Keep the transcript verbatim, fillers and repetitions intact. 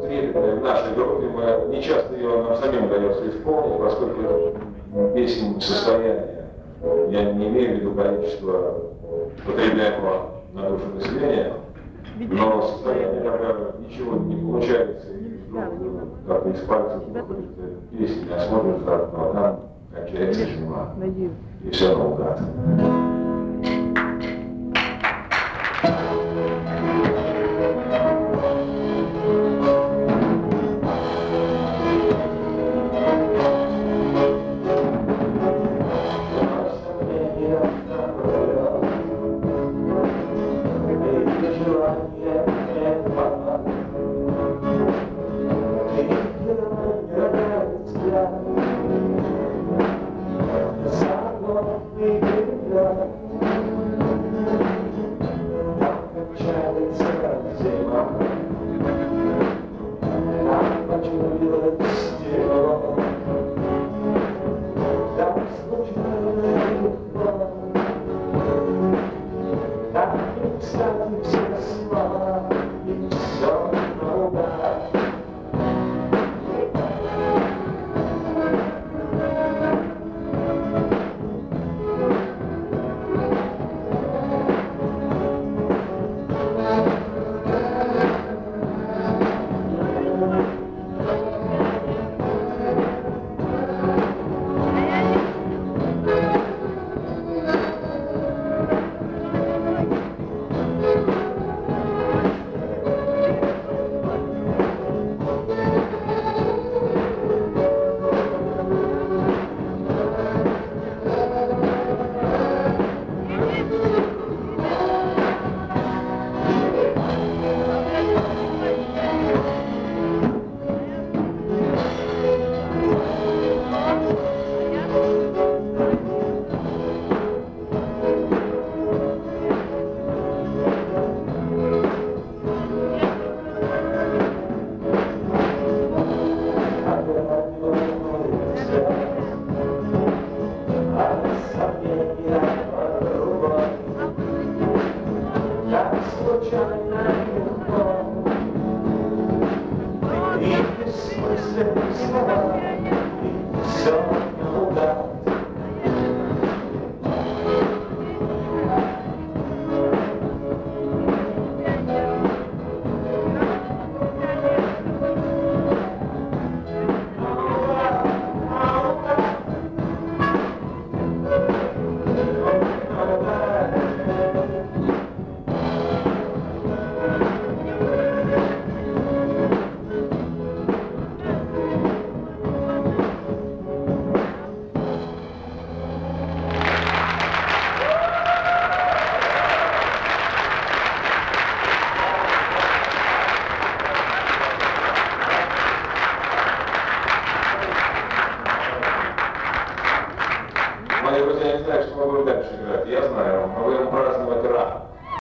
трепетной в нашей группе. Мы, не часто ее нам самим удается исполнить, поскольку песен состояния. Я не имею в виду количество потребляемого на душу населения, но состояние, когда ничего не получается, и вдруг как-то из пальцев выходит песня, а смотришь за окно, а там кончается зима, и все наугад. Мои друзья не знают, что мы будем дальше играть. Я знаю, мы будем праздновать